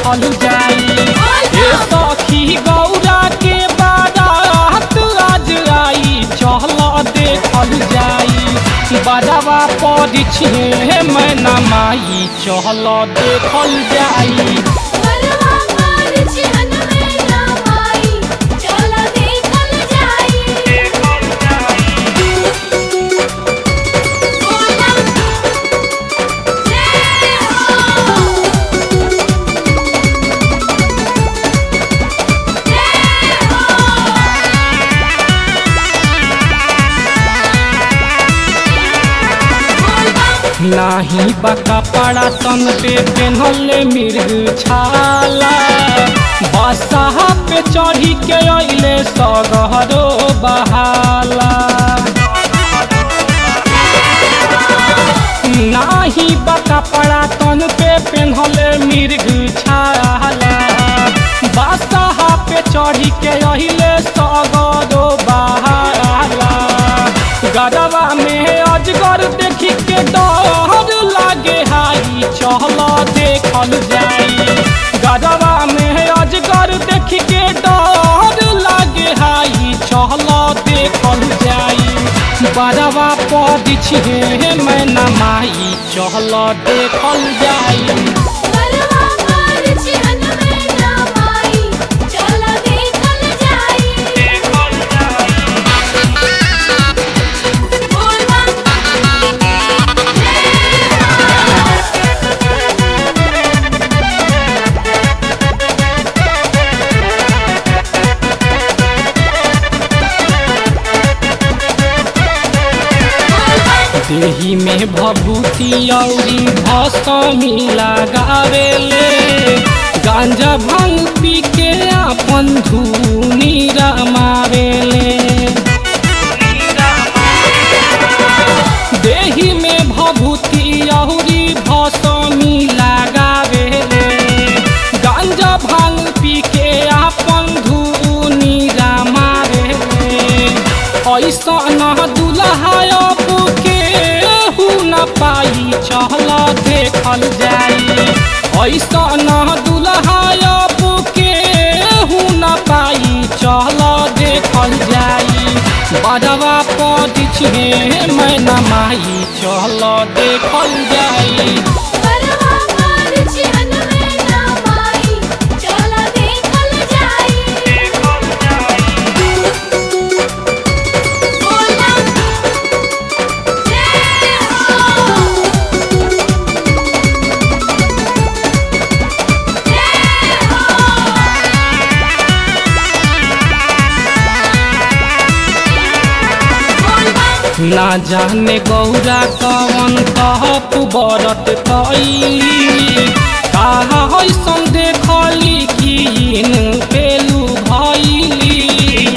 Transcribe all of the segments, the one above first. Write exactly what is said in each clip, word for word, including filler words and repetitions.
देखल जाई। ए सखी गौरा के बारात आज आई चल देखल जाई। बड़वा परिछे मैना माई चल देखल जाई। नाही बका पड़ा तन पे पेन्हले मिर्ग छाला। बसहा पे चढ़ी के अइले सगहरो बहाला। नाही बका पड़ा तन पे पेन्हले मिर्ग छाला। बसहा पे चढ़ी के अइले सगहरो बहाला। गरवा में अजगर देखी के डर लागे हाई चल देखल जाई। गरवा में अजगर देखी के डर लागे हाई चल देखल जाई। बड़वा परिछे मैना माई चल देखल जाई। देही में भभूति औरी भस्मी लगावेले। गांजा भांग पी के अपन धुनी रमावेले। देही में भभूति औरी भस्मी लगावेले। गांजा भांग पी के अपन धुनी रमावेले। ऐसा न दुल्हा पाई चल देखल जाई। ऐसा न दुल्हा के न पाई चल देखल जाई। बड़वा परिछे मैना माई चल देखल जाई। ना जाने गौरा कवन कहप बरत कइली। कहा ऐसन देखली कि पेलू भइली।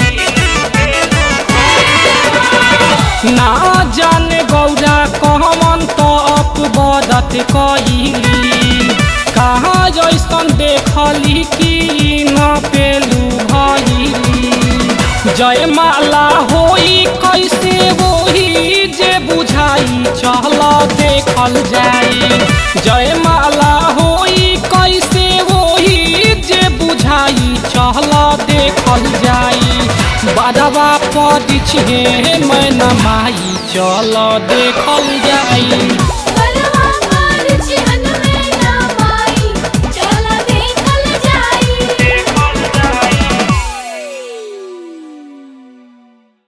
ना जाने गौरा कवन कहप बरत कइली। कहा ऐसन देखली कि न पेलू भइली। जयमाला होई कैसे वही जे बुझाई चल देखल जाई। जयमाला होई कैसे वही जे बुझाई चल देखल जाई। बड़वा परिछे मैना माई चल देखल जाई।